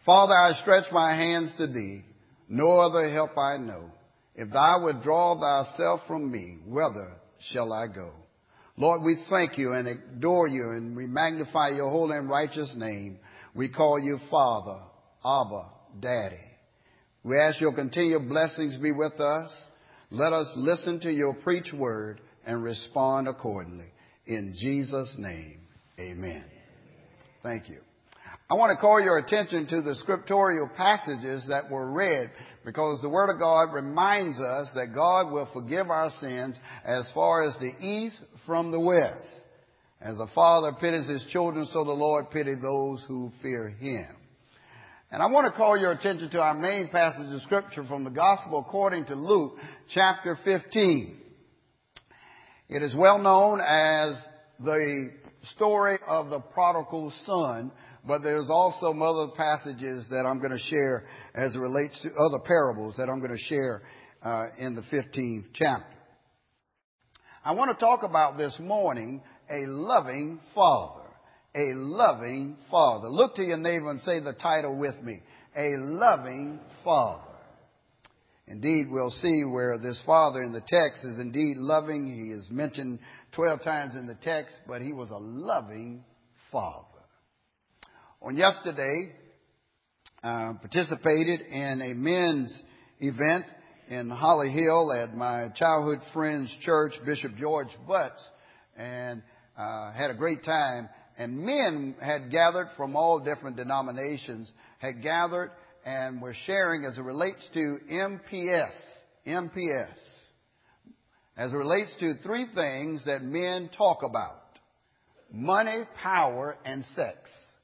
Father, I stretch my hands to thee. No other help I know. If thou withdraw thyself from me, whither shall I go? Lord, we thank you and adore you, and we magnify your holy and righteous name. We call you Father, Abba, Daddy. We ask your continued blessings be with us. Let us listen to your preached word and respond accordingly. In Jesus' name, amen. Thank you. I want to call your attention to the scriptural passages that were read, because the Word of God reminds us that God will forgive our sins as far as the east from the west. As the Father pities his children, so the Lord pities those who fear him. And I want to call your attention to our main passage of Scripture from the Gospel according to Luke, chapter 15. It is well known as the story of the prodigal son, but there's also some other passages that I'm going to share as it relates to other parables that I'm going to share in the 15th chapter. I want to talk about this morning a loving father. A loving father. Look to your neighbor and say the title with me. A loving father. Indeed, we'll see where this father in the text is indeed loving. He is mentioned 12 times in the text, but he was a loving father. On yesterday, participated in a men's event in Holly Hill at my childhood friend's church, Bishop George Butts, and had a great time. And men had gathered from all different denominations, had gathered and were sharing as it relates to MPS, as it relates to three things that men talk about: money, power, and sex.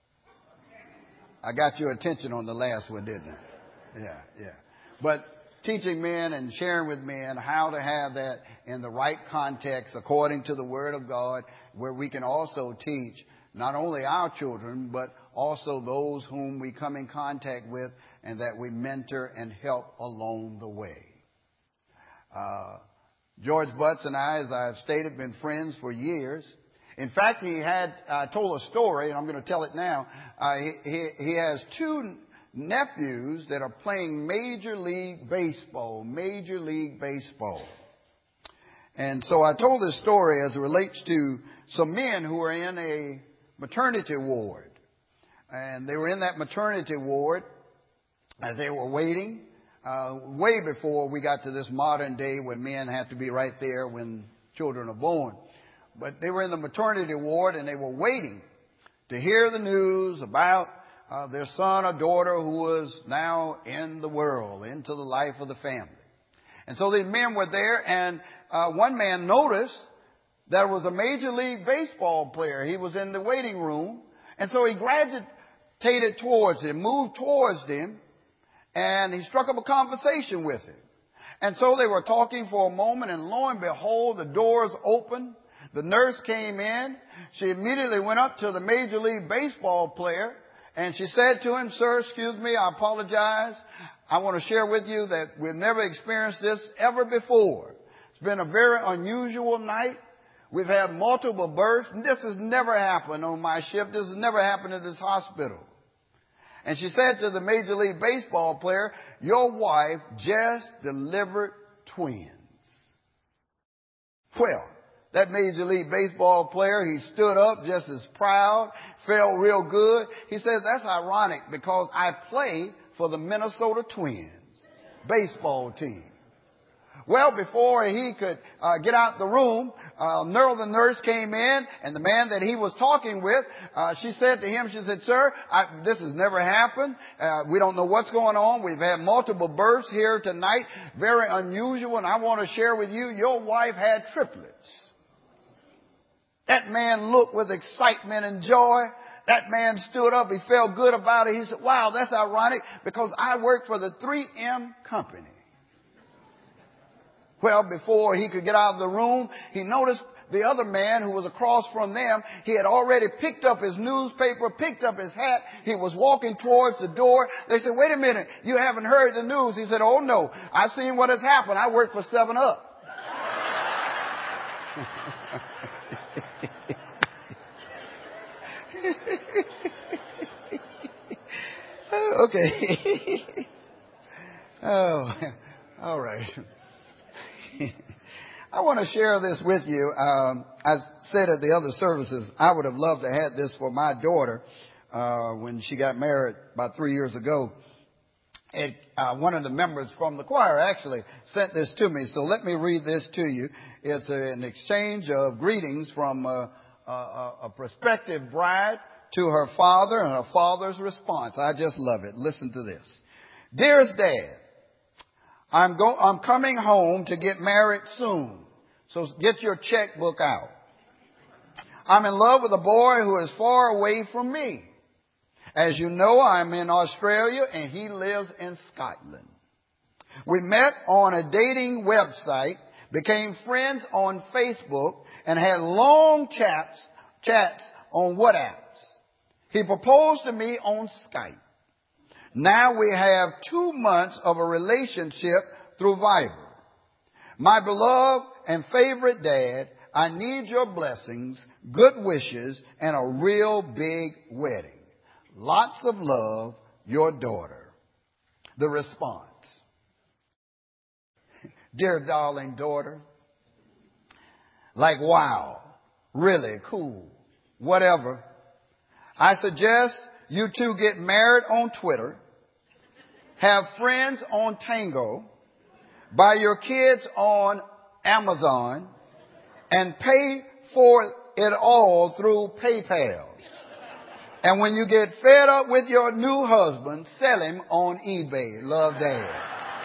I got your attention on the last one, didn't I? Yeah. But teaching men and sharing with men how to have that in the right context according to the Word of God, where we can also teach not only our children, but also those whom we come in contact with and that we mentor and help along the way. George Butts and I, as I've stated, been friends for years. In fact, he had told a story, and I'm going to tell it now. He has two nephews that are playing Major League Baseball. And so I told this story as it relates to some men who are in a maternity ward. And they were in that maternity ward as they were waiting, way before we got to this modern day when men have to be right there when children are born. But they were in the maternity ward and they were waiting to hear the news about their son or daughter who was now in the world, into the life of the family. And so these men were there, and one man noticed there was a Major League Baseball player. He was in the waiting room. And so he gravitated towards him, moved towards him, and he struck up a conversation with him. And so they were talking for a moment, and lo and behold, the doors opened. The nurse came in. She immediately went up to the Major League Baseball player, and she said to him, "Sir, excuse me, I apologize. I want to share with you that we've never experienced this ever before. It's been a very unusual night. We've had multiple births. This has never happened on my shift. This has never happened at this hospital." And she said to the Major League Baseball player, "Your wife just delivered twins." Well, that Major League Baseball player, he stood up just as proud, felt real good. He said, "That's ironic because I play for the Minnesota Twins baseball team." Well, before he could get out the room, the nurse came in, and the man that he was talking with, she said to him, she said, "Sir, this has never happened. We don't know what's going on. We've had multiple births here tonight, very unusual, and I want to share with you, your wife had triplets." That man looked with excitement and joy. That man stood up. He felt good about it. He said, "Wow, that's ironic because I work for the 3M company." Well, before he could get out of the room, he noticed the other man who was across from them. He had already picked up his newspaper, picked up his hat. He was walking towards the door. They said, "Wait a minute, you haven't heard the news." He said, "Oh no, I've seen what has happened. I work for 7-Up." Okay. Oh, all right. I want to share this with you. I said at the other services, I would have loved to have this for my daughter when she got married about 3 years ago. And one of the members from the choir actually sent this to me. So let me read this to you. It's an exchange of greetings from a prospective bride to her father and her father's response. I just love it. Listen to this. Dearest Dad, I'm coming home to get married soon. So get your checkbook out. I'm in love with a boy who is far away from me. As you know, I'm in Australia and he lives in Scotland. We met on a dating website, became friends on Facebook, and had long chats on WhatsApp. He proposed to me on Skype. Now we have 2 months of a relationship through Viber. My beloved and favorite dad, I need your blessings, good wishes, and a real big wedding. Lots of love, your daughter. The response. Dear darling daughter, like wow, really cool, whatever. I suggest you two get married on Twitter, have friends on Tango, buy your kids on Amazon, and pay for it all through PayPal. And when you get fed up with your new husband, sell him on eBay. Love, Dad.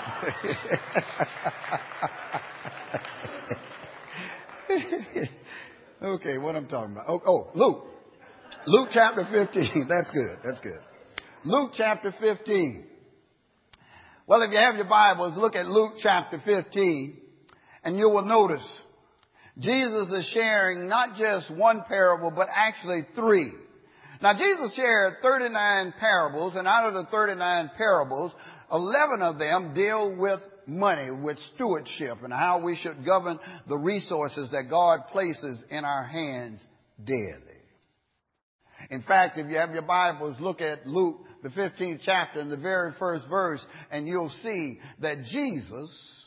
Okay, what I'm talking about. Oh, Luke. Luke chapter 15. That's good. That's good. Luke chapter 15. Well, if you have your Bibles, look at Luke chapter 15, and you will notice Jesus is sharing not just one parable, but actually 3. Now, Jesus shared 39 parables, and out of the 39 parables, 11 of them deal with money, with stewardship, and how we should govern the resources that God places in our hands daily. In fact, if you have your Bibles, look at Luke, the 15th chapter, and the very first verse, and you'll see that Jesus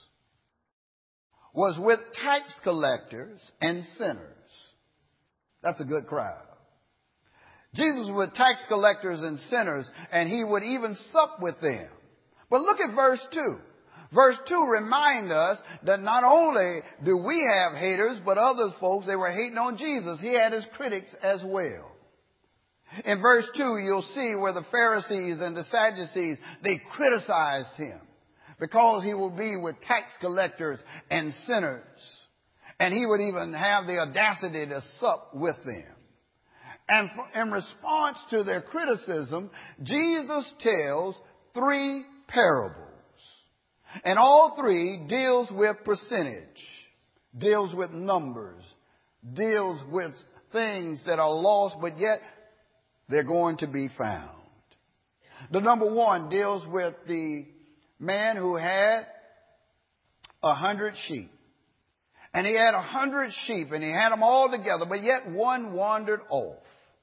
was with tax collectors and sinners. That's a good crowd. Jesus was with tax collectors and sinners, and he would even sup with them. But look at verse 2. Verse 2 reminds us that not only do we have haters, but other folks, they were hating on Jesus. He had his critics as well. In verse 2, you'll see where the Pharisees and the Sadducees, they criticized him because he will be with tax collectors and sinners. And he would even have the audacity to sup with them. And in response to their criticism, Jesus tells 3 parables. And all 3 deals with percentage, deals with numbers, deals with things that are lost, but yet they're going to be found. The number 1 deals with the man who had 100 sheep. And he had 100 sheep, and he had them all together, but yet one wandered off.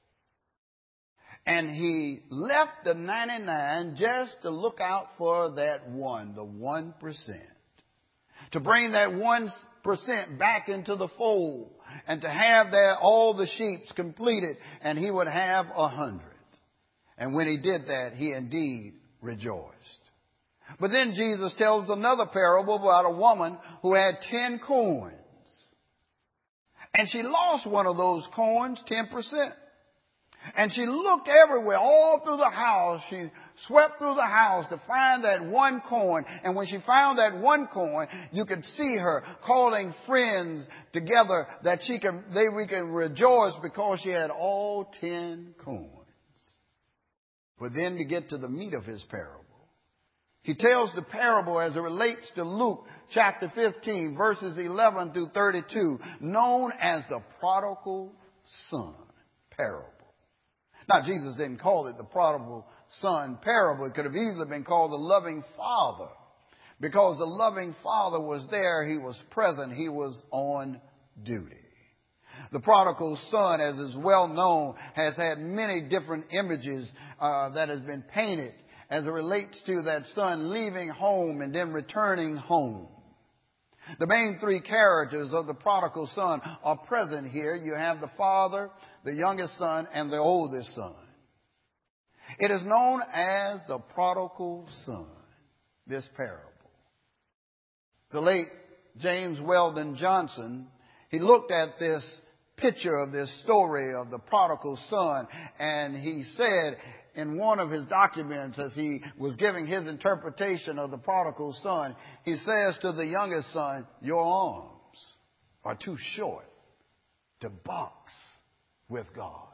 And he left the 99 just to look out for that one, the 1%. To bring that 1% back into the fold and to have all the sheep completed, and he would have 100. And when he did that, he indeed rejoiced. But then Jesus tells another parable about a woman who had 10 coins. And she lost one of those coins, 10%. And she looked everywhere, all through the house. She swept through the house to find that one coin. And when she found that one coin, you could see her calling friends together that we can rejoice because she had all 10 coins. But then to get to the meat of his parable, he tells the parable as it relates to Luke chapter 15, verses 11 through 32, known as the prodigal son parable. Now, Jesus didn't call it the prodigal son parable. It could have easily been called the loving father, because the loving father was there. He was present. He was on duty. The prodigal son, as is well known, has had many different images that has been painted as it relates to that son leaving home and then returning home. The main three characters of the prodigal son are present here. You have the father, the youngest son, and the oldest son. It is known as the prodigal son, this parable. The late James Weldon Johnson, he looked at this picture of this story of the prodigal son, and he said in one of his documents, as he was giving his interpretation of the prodigal son, he says to the youngest son, "Your arms are too short to box with God."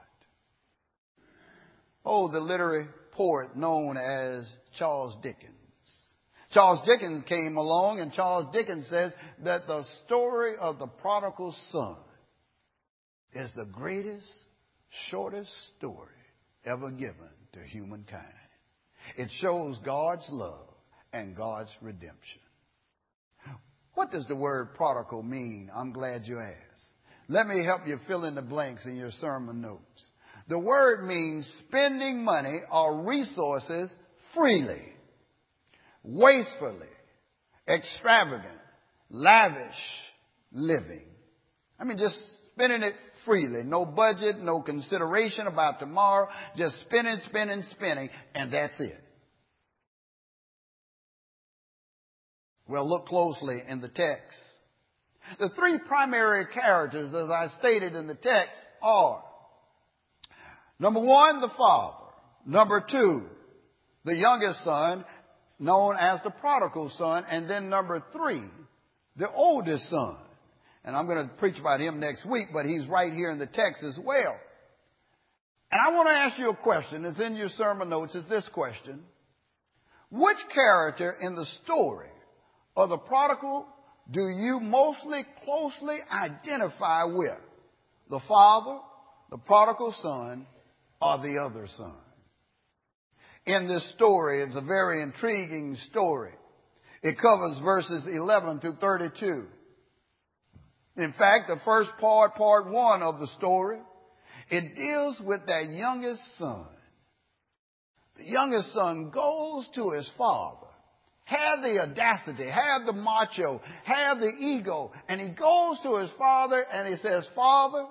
Oh, the literary poet known as Charles Dickens. Charles Dickens came along, and Charles Dickens says that the story of the prodigal son is the greatest, shortest story ever given to humankind. It shows God's love and God's redemption. What does the word prodigal mean? I'm glad you asked. Let me help you fill in the blanks in your sermon notes. The word means spending money or resources freely, wastefully, extravagant, lavish living. I mean, just spending it freely. No budget, no consideration about tomorrow. Just spending, and that's it. Well, look closely in the text. The three primary characters, as I stated in the text, are number one, the father. Number two, the youngest son, known as the prodigal son. And then number three, the oldest son. And I'm going to preach about him next week, but he's right here in the text as well. And I want to ask you a question. It's in your sermon notes. It's this question. Which character in the story of the prodigal do you mostly closely identify with? The father, the prodigal son, or the other son? In this story, it's a very intriguing story. It covers verses 11 through 32. In fact, the first part one of the story, it deals with that youngest son. The youngest son goes to his father, had the audacity, had the macho, had the ego, and he goes to his father and he says, "Father,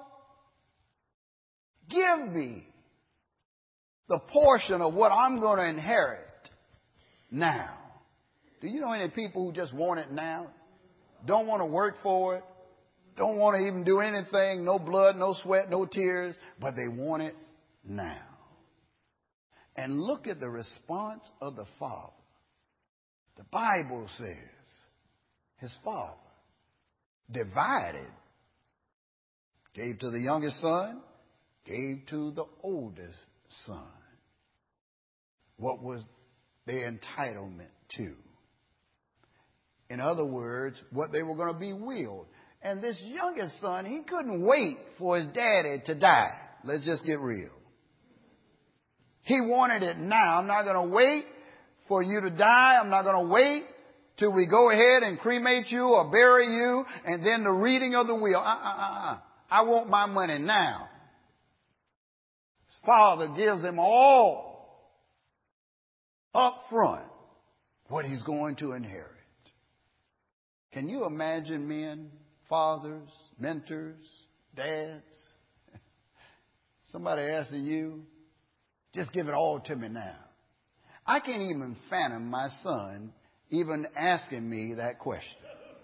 give me the portion of what I'm going to inherit now." Do you know any people who just want it now? Don't want to work for it. Don't want to even do anything. No blood, no sweat, no tears. But they want it now. And look at the response of the father. The Bible says his father divided. Gave to the youngest son. Gave to the oldest son. What was their entitlement to? In other words, what they were going to be willed. And this youngest son, he couldn't wait for his daddy to die. Let's just get real. He wanted it now. I'm not going to wait for you to die. I'm not going to wait till we go ahead and cremate you or bury you and then the reading of the will. I want my money now. His father gives him all up front what he's going to inherit. Can you imagine men, fathers, mentors, dads, somebody asking you, "Just give it all to me now"? I can't even fathom my son even asking me that question.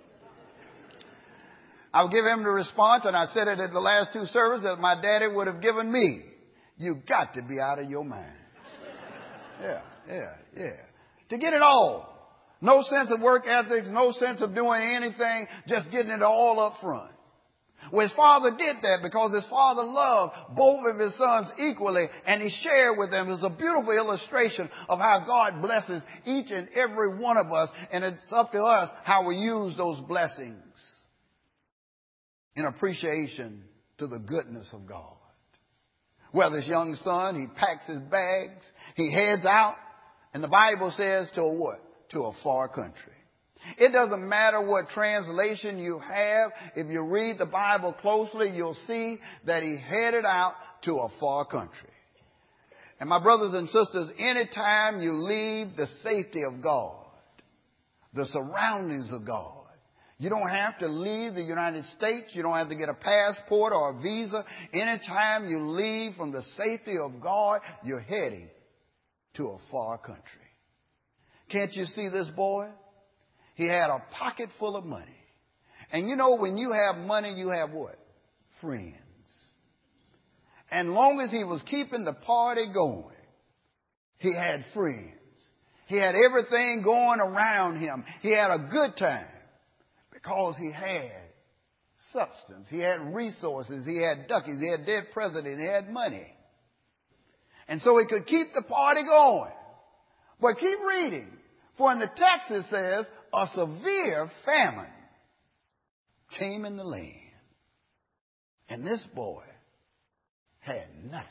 I'll give him the response, and I said it at the last two services, that my daddy would have given me. "You got to be out of your mind." Yeah. To get it all. No sense of work ethics, no sense of doing anything, just getting it all up front. Well, his father did that because his father loved both of his sons equally, and he shared with them. It's a beautiful illustration of how God blesses each and every one of us, and it's up to us how we use those blessings in appreciation to the goodness of God. Well, this young son, he packs his bags, he heads out, and the Bible says to a what? To a far country. It doesn't matter what translation you have. If you read the Bible closely, you'll see that he headed out to a far country. And my brothers and sisters, anytime you leave the safety of God, the surroundings of God, you don't have to leave the United States. You don't have to get a passport or a visa. Anytime you leave from the safety of God, you're heading to a far country. Can't you see this boy? He had a pocket full of money. And you know, when you have money, you have what? Friends. And long as he was keeping the party going, he had friends. He had everything going around him. He had a good time because he had substance. He had resources. He had duckies. He had dead president. He had money. And so he could keep the party going. But keep reading. For in the text it says, a severe famine came in the land. And this boy had nothing.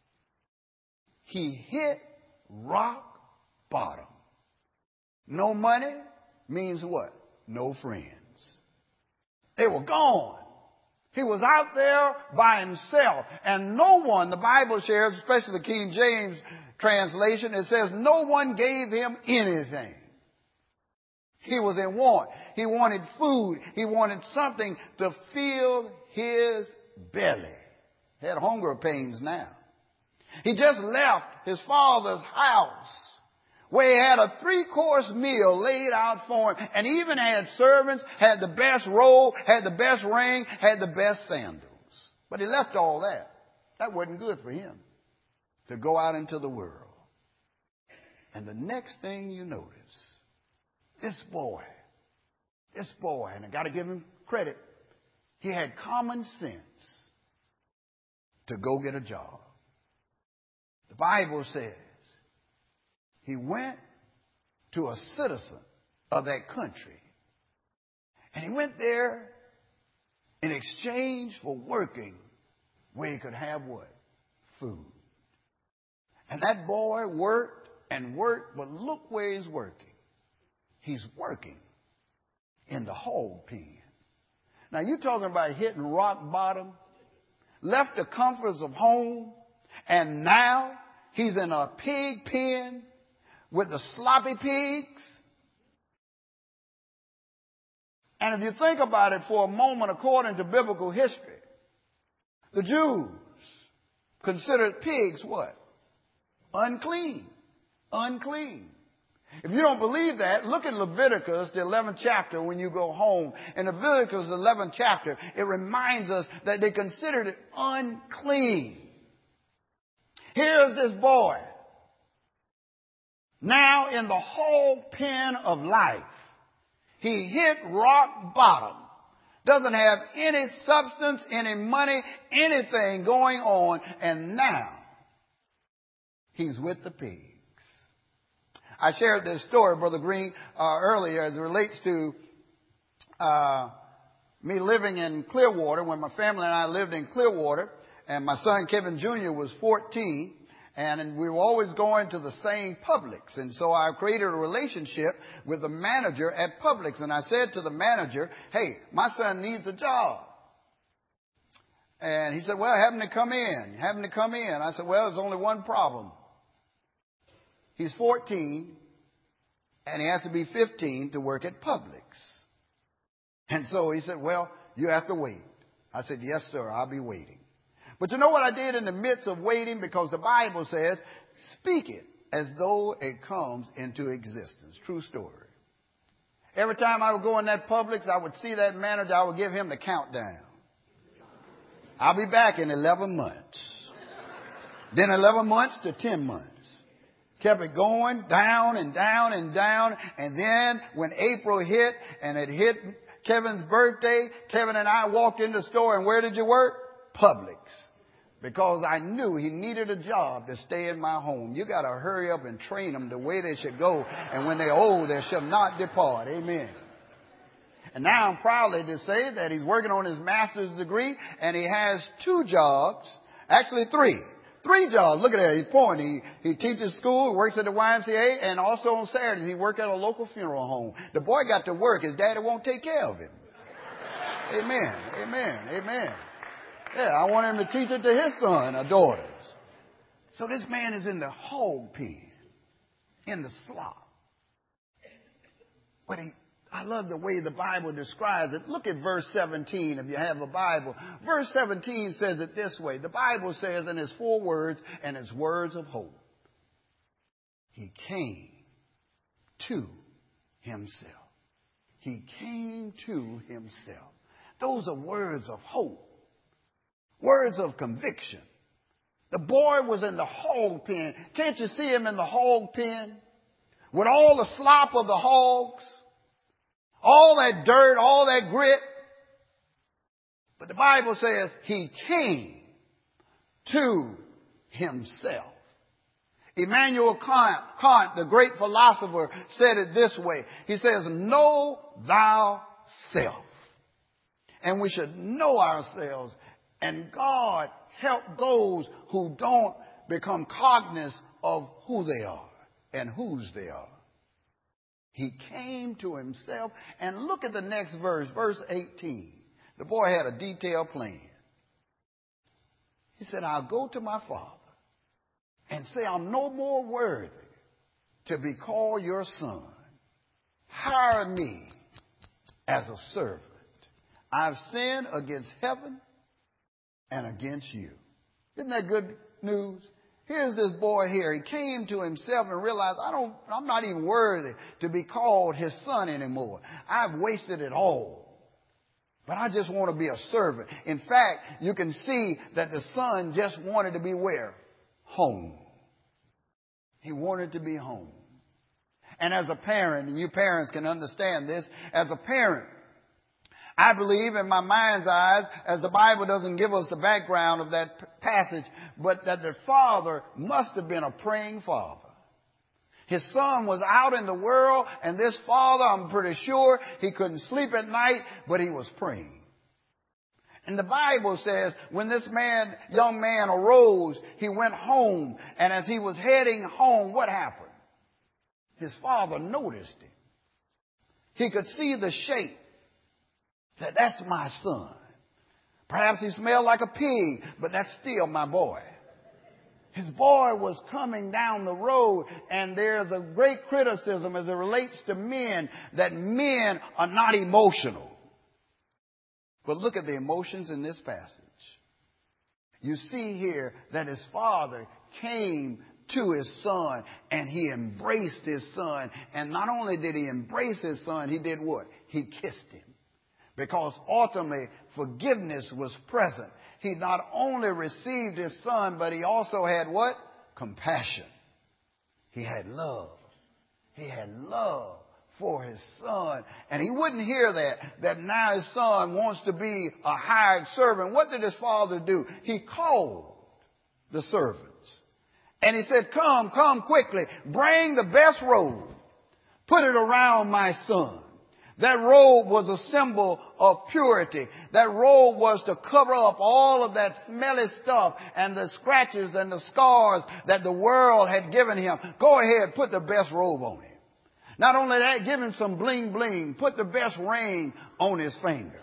He hit rock bottom. No money means what? No friends. They were gone. He was out there by himself. And no one, the Bible shares, especially the King James translation, it says no one gave him anything. He was in want. He wanted food. He wanted something to fill his belly. He had hunger pains now. He just left his father's house where he had a 3-course meal laid out for him, and even had servants, had the best robe, had the best ring, had the best sandals. But he left all that. That wasn't good for him to go out into the world. And the next thing you notice, this boy, and I got to give him credit, he had common sense to go get a job. The Bible says he went to a citizen of that country. And he went there in exchange for working where he could have what? Food. And that boy worked and worked, but look where he's working. He's working in the hog pen. Now you're talking about hitting rock bottom, left the comforts of home, and now he's in a pig pen with the sloppy pigs. And if you think about it for a moment, according to biblical history, the Jews considered pigs what? Unclean. Unclean. If you don't believe that, look at Leviticus, the 11th chapter, when you go home. In Leviticus, the 11th chapter, it reminds us that they considered it unclean. Here's this boy, now in the hog pen of life. He hit rock bottom. Doesn't have any substance, any money, anything going on. And now he's with the pigs. I shared this story, Brother Green, earlier as it relates to me living in Clearwater, when my family and I lived in Clearwater, and my son Kevin Jr. was 14, and we were always going to the same Publix. And so I created a relationship with the manager at Publix. And I said to the manager, hey, my son needs a job. And he said, well, have him to come in. Have him to come in. I said, well, there's only one problem. He's 14, and he has to be 15 to work at Publix. And so he said, well, you have to wait. I said, yes, sir, I'll be waiting. But you know what I did in the midst of waiting? Because the Bible says, speak it as though it comes into existence. True story. Every time I would go in that Publix, I would see that manager, I would give him the countdown. I'll be back in 11 months. Then 11 months to 10 months. Kept it going down and down and down. And then when April hit and it hit Kevin's birthday, Kevin and I walked in the store, and where did you work? Publix. Because I knew he needed a job to stay in my home. You got to hurry up and train them the way they should go. And when they're old, they shall not depart. Amen. And now I'm proudly to say that he's working on his master's degree, and he has 2 jobs, actually 3. 3 jobs. Look at that. He's pointing. He teaches school, works at the YMCA, and also on Saturdays he works at a local funeral home. The boy got to work. His daddy won't take care of him. Amen. Amen. Amen. Yeah, I want him to teach it to his son or daughters. So this man is in the hog pen, in the slop. But I love the way the Bible describes it. Look at verse 17 if you have a Bible. Verse 17 says it this way. The Bible says, and it's 4 words, and it's words of hope. He came to himself. He came to himself. Those are words of hope. Words of conviction. The boy was in the hog pen. Can't you see him in the hog pen? With all the slop of the hogs, all that dirt, all that grit. But the Bible says he came to himself. Immanuel Kant, the great philosopher, said it this way. He says, know thyself. And we should know ourselves. And God help those who don't become cognizant of who they are and whose they are. He came to himself. And look at the next verse, verse 18. The boy had a detailed plan. He said, I'll go to my father and say, I'm no more worthy to be called your son. Hire me as a servant. I've sinned against heaven and against you. Isn't that good news? Here's this boy here. He came to himself and realized, I'm not even worthy to be called his son anymore. I've wasted it all. But I just want to be a servant. In fact, you can see that the son just wanted to be where? Home. He wanted to be home. And as a parent, and you parents can understand this, as a parent, I believe in my mind's eyes, as the Bible doesn't give us the background of that passage, but that the father must have been a praying father. His son was out in the world, and this father, I'm pretty sure, he couldn't sleep at night, but he was praying. And the Bible says when this young man arose, he went home, and as he was heading home, what happened? His father noticed him. He could see the shape. That's my son. Perhaps he smelled like a pig, but that's still my boy. His boy was coming down the road, and there's a great criticism as it relates to men, that men are not emotional. But look at the emotions in this passage. You see here that his father came to his son, and he embraced his son. And not only did he embrace his son, he did what? He kissed him. Because ultimately, forgiveness was present. He not only received his son, but he also had what? Compassion. He had love. He had love for his son. And he wouldn't hear that now his son wants to be a hired servant. What did his father do? He called the servants. And he said, come quickly. Bring the best robe. Put it around my son. That robe was a symbol of purity. That robe was to cover up all of that smelly stuff and the scratches and the scars that the world had given him. Go ahead, put the best robe on him. Not only that, give him some bling bling. Put the best ring on his finger.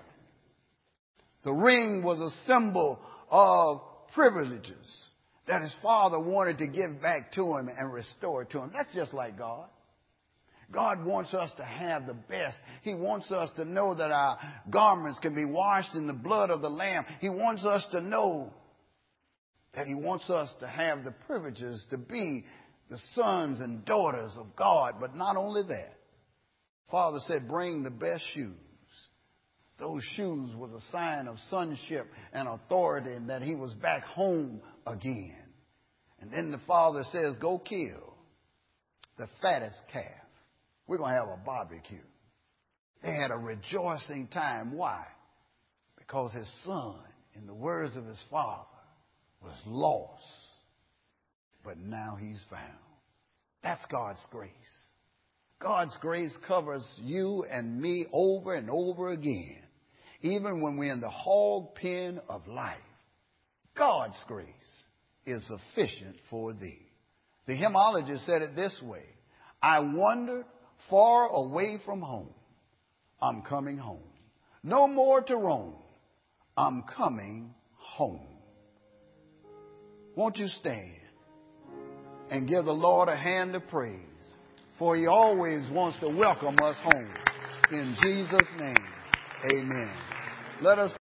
The ring was a symbol of privileges that his father wanted to give back to him and restore to him. That's just like God. God wants us to have the best. He wants us to know that our garments can be washed in the blood of the Lamb. He wants us to know that he wants us to have the privileges to be the sons and daughters of God. But not only that, Father said, bring the best shoes. Those shoes was a sign of sonship and authority, and that he was back home again. And then the Father says, go kill the fattest calf. We're going to have a barbecue. They had a rejoicing time. Why? Because his son, in the words of his father, was lost, but now he's found. That's God's grace. God's grace covers you and me over and over again. Even when we're in the hog pen of life, God's grace is sufficient for thee. The hymnologist said it this way: I wandered far away from home. I'm coming home. No more to roam. I'm coming home. Won't you stand and give the Lord a hand of praise. For He always wants to welcome us home. In Jesus' name, amen. Let us